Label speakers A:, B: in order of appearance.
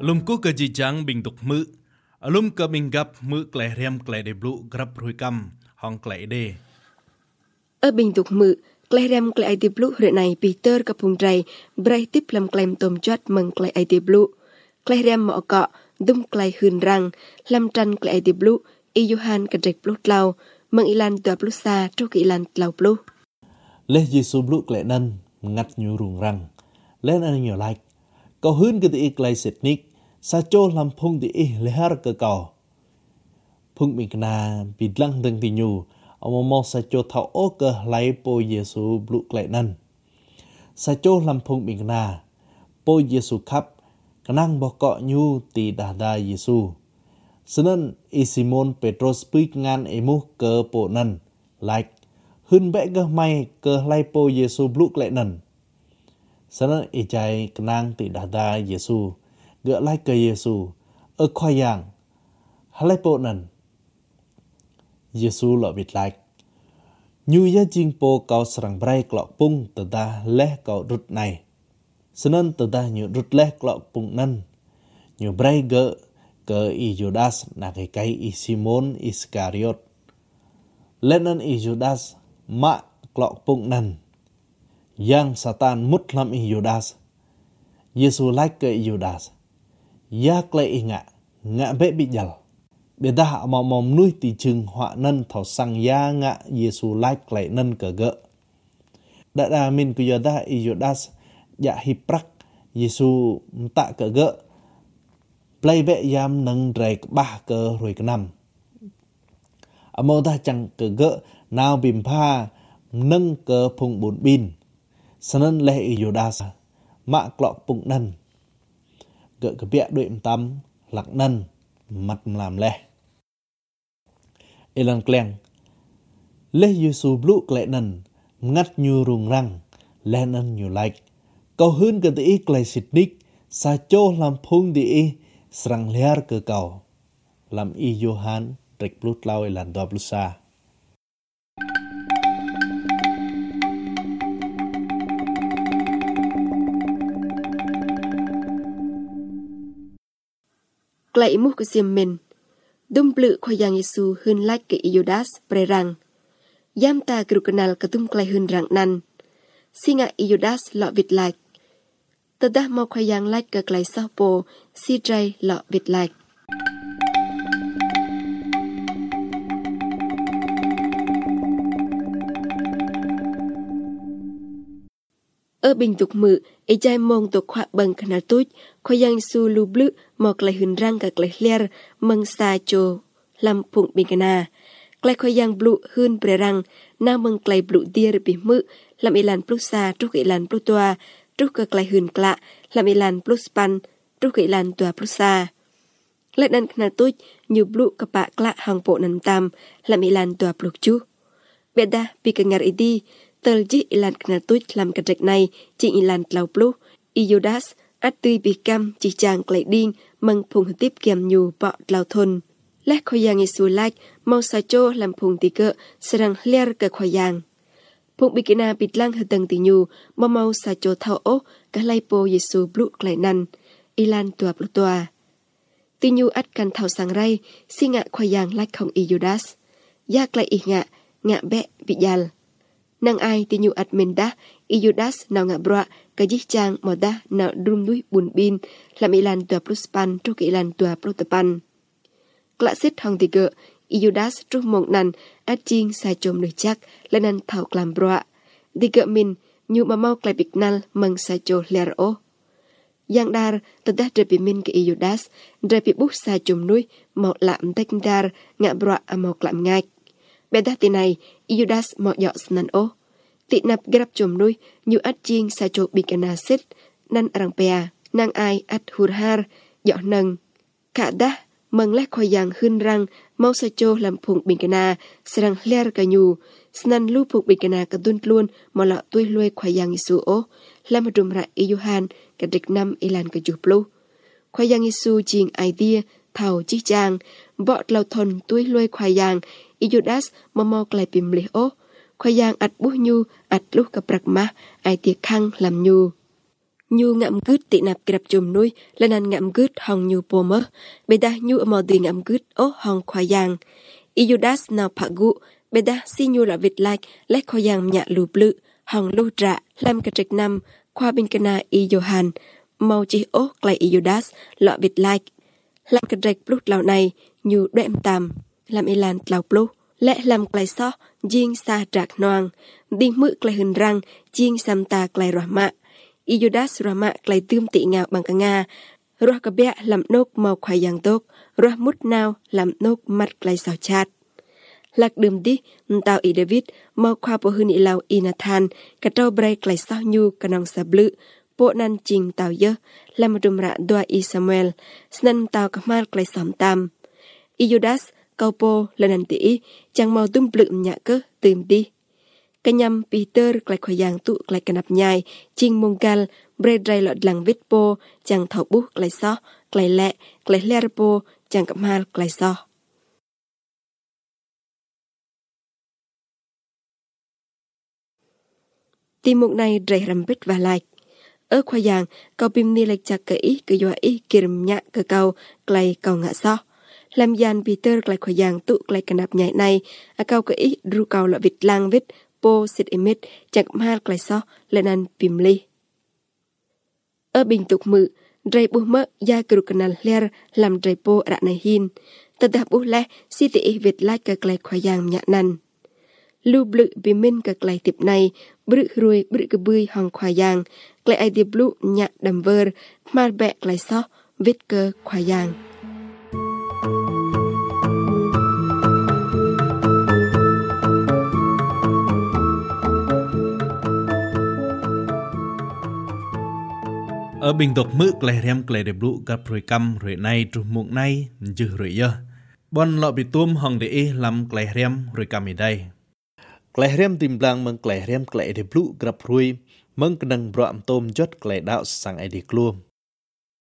A: Lum ku ke jijang bing tuk mu. Lum ke minggap mu kleh riam kleh de blu grab rui kam hong kleh de.
B: Bình tục mự, kleh riam kleh ai tiếp blu rệ này Peter ke pung trai, bray tiếp lam klem tom chot meng kleh ai tiếp blu. Kleh riam mọ cọ, dum kleh hưn răng, lam tran kleh ai tiếp blu, i Johan ke drek blu tlau, meng ilan tua blu sa tru ke ilan tlau blu.
C: Leh Yesu blu kleh nan ngat nyu rung rang. Len an nyu like. Kau hưn ke ti kleh setnik, sa cho lam phung ti lehar ke kau. Phung mi kna bidlang deng ti nyu. Ông sa cho thảo ô cơ lấy po Yesu blu kleh nan. Sa cho lam phung mi kna po Yesu khắp kanang bo ko nyu ti da Yesu. Senan Simon Petros pik ngan emu ke po nan like hưn bẽ cơ mai cơ lấy po Yesu blu kleh nan. Senan chai kanang ti da Yesu gỡ lấy ke Yesu khoai yang lấy po nan. Yesu lo bit like. Nhu ya jing po kau serang brai klok pung teda leh kau rut nai. Senan teda nyu rut leh klok pung nan. Nyu brai ge ke Judas na kai Simon Iskariot. Lenan Judas ma klok pung nan. Yang Satan mut lam Judas. Yesu like ke Judas. Ya klei ngạ be bị jal. Beda mom nuôi ti chừng họa nân thảo sang ya ngạ Yesu like klei nân ke ge. Đã min ku yoda Judas ya hiprak Yesu ta ke ge. Play be yam nâng rek bah ke rui ke nam. Amo ta chang ke ge nào bim pha nâng ke phung bun bin. Sanan leh Judas ma klok pung nan. Ge ke bia duit tam lak nan mat làm leh. Elang kleng. Leh Yesu blu kleh nan ngat nyu rung rang len an nyu like. Kau hưn ke ti kleh sitnik sa cho lam phung ti serang liar ke kau. Lam Johan rek blu tlau elan 20 sa.
B: Kleh muh ke siam min. Dum blu khoai yang Yesu hưn like ke Judas prerang. Yam ta kru kenal ketum kleh hưn rang nan. Singa Judas lo bit like. Tedah mau khoai yang like ke kleh sopo si trai lo bit like. Bình tục mự, chai mong tục khoa bằng khả tốt, khoai yang su lu blu mò kleh hưn rang ke kleh ler meng sa cho lam phung bình kana. Kleh khoai yang blu hưn prerang na meng kleh blu dir bi mự lam ilan plus sa truk ilan plus toa truk ke kleh hưn kla lam ilan plus pan truk ilan toa plus sa. Let nan khả tốt như blu ke pa kla hang po nan tam lam ilan toa plus chu. Beda pi ke ngar idi tel ji ilan khả tốt lam ke trek này chỉ ilan tlau plus Judas at tui bi cam chỉ chàng kleh ding meng phung tiếp kiam nyu bọ tlau thôn. Leh khoai yang Yesu like mau sa cho lam phung ti ke serang liar ke khoai yang. Phung bi kina bit lang heteng ti nyu mau sa cho thao o ka lai po Yesu blu kleh nan ilan tua blu tua. Ti nyu at kan thao sang rai si ngạ khoai yang like không Judas. Ya kleh ngạ be bi jal. Nang ai ti nyu at menda Judas nào ngạ bra ka jih chang moda na drum nui bun bin lam ilan tua plus pan tru ke ilan tua plus pan. Kla sit hong ti ge Judas tru mong nan at ching sa chom nui chak lenan thau klam bra. Ti ge min nyu mau kleh biknal meng sa cho ler o. Yang dar tedah drepi min ke Judas drepi buh sa chom nui mau lam tek dar ngạ bra mau klam ngak. Beda ti này Judas mau yo snan o. Ti nap grab chom nui nyu at ching sa cho bikana sit nan arang pea nang ai at hurhar yo nang. Ka dah meng leh khoai yang hưn rang mau sa cho lam phung bikana serang ler ka nyu snan lu phung bikana ka dun luôn mo la tui lue khoai yang Yesu o lam dum ra Johan ka dik nam ilan ka juplu. Khoai yang Yesu ching idea thau chi chang bọ tlau thon tui lue khoai yang Judas mau kleh pim leh o. Khoai yang at buh nyu at lu ka prak ma ai ti khang lam nyu. Nhu ngậm gứt tị nạp kẹp chùm nuôi, lên ăn ngậm gứt hòng nhu bồ mơ, bê đa nhu mò tùy ngậm gứt ố hòng khoai giang. Iudas nào phạ gụ, bê đa si nhu là vịt lạc, lách khoai giang nhạ lụp lự, hòng lô trạ, làm cả trịch năm, khoa bình cana y Johan, màu chỉ ố lại Iudas, lọ vịt lạc. Làm cả trịch lúc lào này, nhu đệm tàm, làm y lan lào lúc. Lẽ làm клай so, chiên xa trạc noang, đi mự клай hình răng, chiên xăm ta клай ròa mạ. Iudas ròa mạ клай tươm tị ngạo bằng cả Nga, ròa cả bẹ làm nốc màu khoai giang tốt, ròa mút nào làm nốc mặt клай xào chát. Lạc đừng đi, tao y David, màu khoa bộ hương y lao y Nathan, cả trâu bray клай so nhu cả nòng xa blự, bộ nan chinh tao dơ, làm rùm rạ đoa y Samuel, snan tao cả mặt клай xóm tam. Iudas câu po lần hành tỷ chẳng mau tung blựm nhạ cơ tìm đi. Cái nhằm Peter lại khỏi giang tụ lại cả nạp nhai chinh mông cal bre dray lọt lằng vít po chẳng thảo bút lại so lại lẹ lại ler po chẳng cặp hai lại so. Tìm mục này dray rầm bít và lại. Ở khoa giang câu bim ni lại chặt kỹ cứ dọa ý kirim nhạ cơ câu lại câu ngã so. Làm gian Peter lại khỏi giang tụ lại cả nạp nhảy này, câu kỹ ru câu là vịt lang vít, po xịt emit, chẳng hai lại so, lên ăn bìm ly. Ở bình tục mự, rây bố mơ, gia cử canal ler, làm rây po rạ này hin. Tật đạp bố lẽ, si tị vịt lại cả lại khỏi giang nhạ năn. Lưu blự bì minh cả lại tiệp này, bự ruồi bự cơ bươi hòng khỏi giang, lại ai tiệp lụ nhạ đầm vơ, mà bẹ lại so, vít cơ khỏi giang.
A: Ở bình tục mực lại rem lại để brụ gặp rồi căm rồi nay trụ mụn nay dư rồi dơ. Bọn lọ bị tuôm hòng để làm lại rem rồi căm ở đây.
C: Lại rem tìm blang mừng lại rem lại để brụ gặp rồi mừng cần đằng bọm tôm chốt lại đạo sang ai đi luôn.